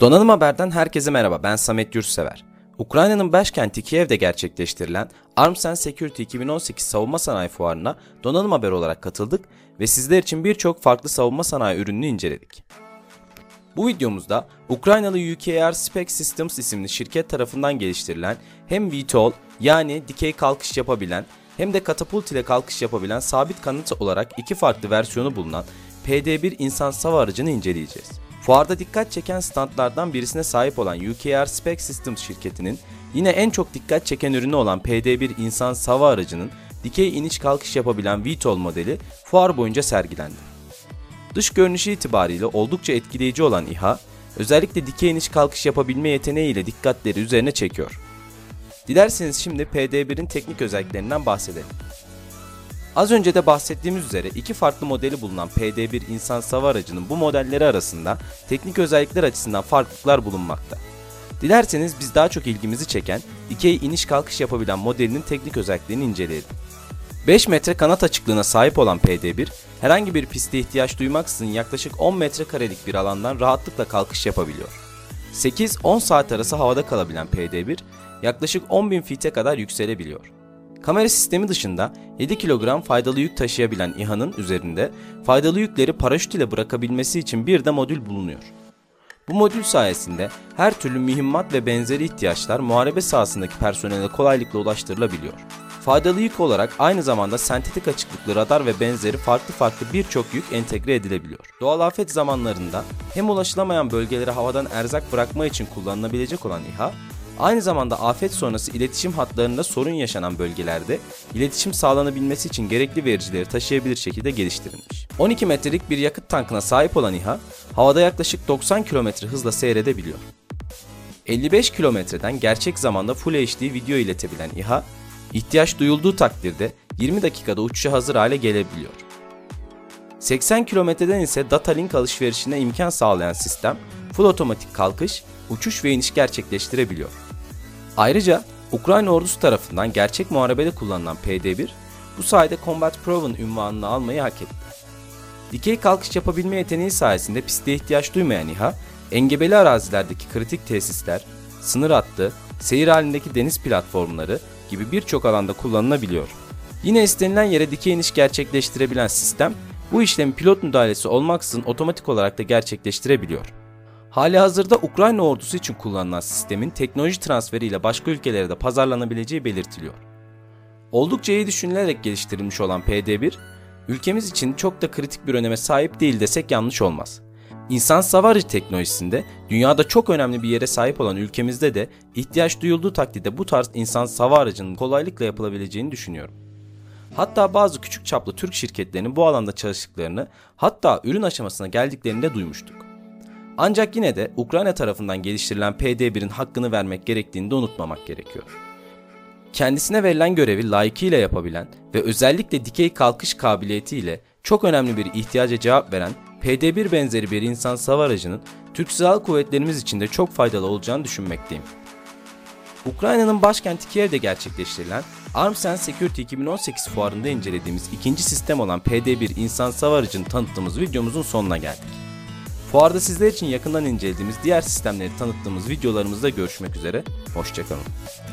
Donanım Haber'den herkese merhaba, ben Samet Yurtsever. Ukrayna'nın başkenti Kiev'de gerçekleştirilen Arms & Security 2018 Savunma Sanayi Fuarı'na Donanım Haber olarak katıldık ve sizler için birçok farklı savunma sanayi ürününü inceledik. Bu videomuzda Ukraynalı UKAR Spec Systems isimli şirket tarafından geliştirilen hem VTOL yani dikey kalkış yapabilen hem de katapult ile kalkış yapabilen sabit kanat olarak iki farklı versiyonu bulunan PD-1 insansız hava aracını inceleyeceğiz. Fuarda dikkat çeken standlardan birisine sahip olan UKAR Spec Systems şirketinin yine en çok dikkat çeken ürünü olan PD-1 insansız hava aracının dikey iniş kalkış yapabilen VTOL modeli fuar boyunca sergilendi. Dış görünüşü itibariyle oldukça etkileyici olan İHA, özellikle dikey iniş kalkış yapabilme yeteneğiyle dikkatleri üzerine çekiyor. Dilerseniz şimdi PD-1'in teknik özelliklerinden bahsedelim. Az önce de bahsettiğimiz üzere iki farklı modeli bulunan PD-1 insansız hava aracının bu modelleri arasında teknik özellikler açısından farklılıklar bulunmakta. Dilerseniz biz daha çok ilgimizi çeken dikey iniş kalkış yapabilen modelinin teknik özelliklerini inceleyelim. 5 metre kanat açıklığına sahip olan PD-1, herhangi bir piste ihtiyaç duymaksızın yaklaşık 10 metrekarelik bir alandan rahatlıkla kalkış yapabiliyor. 8-10 saat arası havada kalabilen PD-1, yaklaşık 10.000 feet'e kadar yükselebiliyor. Kamera sistemi dışında 7 kilogram faydalı yük taşıyabilen İHA'nın üzerinde faydalı yükleri paraşüt ile bırakabilmesi için bir de modül bulunuyor. Bu modül sayesinde her türlü mühimmat ve benzeri ihtiyaçlar muharebe sahasındaki personele kolaylıkla ulaştırılabiliyor. Faydalı yük olarak aynı zamanda sentetik açıklıklı radar ve benzeri farklı birçok yük entegre edilebiliyor. Doğal afet zamanlarında hem ulaşılamayan bölgelere havadan erzak bırakma için kullanılabilecek olan İHA, aynı zamanda afet sonrası iletişim hatlarında sorun yaşanan bölgelerde iletişim sağlanabilmesi için gerekli vericileri taşıyabilir şekilde geliştirilmiş. 12 metrelik bir yakıt tankına sahip olan İHA, havada yaklaşık 90 km hızla seyredebiliyor. 55 kilometreden gerçek zamanda Full HD video iletebilen İHA, ihtiyaç duyulduğu takdirde 20 dakikada uçuşa hazır hale gelebiliyor. 80 kilometreden ise data link alışverişine imkan sağlayan sistem, full otomatik kalkış, uçuş ve iniş gerçekleştirebiliyor. Ayrıca Ukrayna ordusu tarafından gerçek muharebede kullanılan PD-1, bu sayede Combat Proven unvanını almayı hak etti. Dikey kalkış yapabilme yeteneği sayesinde piste ihtiyaç duymayan İHA, engebeli arazilerdeki kritik tesisler, sınır hattı, seyir halindeki deniz platformları gibi birçok alanda kullanılabiliyor. Yine istenilen yere dikey iniş gerçekleştirebilen sistem, bu işlemi pilot müdahalesi olmaksızın otomatik olarak da gerçekleştirebiliyor. Halihazırda Ukrayna ordusu için kullanılan sistemin teknoloji transferiyle başka ülkelere de pazarlanabileceği belirtiliyor. Oldukça iyi düşünülerek geliştirilmiş olan PD-1, ülkemiz için çok da kritik bir öneme sahip değil desek yanlış olmaz. İnsansız hava aracı teknolojisinde dünyada çok önemli bir yere sahip olan ülkemizde de ihtiyaç duyulduğu takdirde bu tarz insansız hava aracının kolaylıkla yapılabileceğini düşünüyorum. Hatta bazı küçük çaplı Türk şirketlerinin bu alanda çalıştıklarını, hatta ürün aşamasına geldiklerini de duymuştuk. Ancak yine de Ukrayna tarafından geliştirilen PD-1'in hakkını vermek gerektiğini de unutmamak gerekiyor. Kendisine verilen görevi layıkıyla yapabilen ve özellikle dikey kalkış kabiliyetiyle çok önemli bir ihtiyaca cevap veren PD-1 benzeri bir insansız hava aracının Türk Silahlı Kuvvetlerimiz için de çok faydalı olacağını düşünmekteyim. Ukrayna'nın başkenti Kiev'de gerçekleştirilen Arms & Security 2018 fuarında incelediğimiz ikinci sistem olan PD-1 insansız hava aracını tanıttığımız videomuzun sonuna geldik. Fuarda sizler için yakından incelediğimiz diğer sistemleri tanıttığımız videolarımızda görüşmek üzere, hoşça kalın.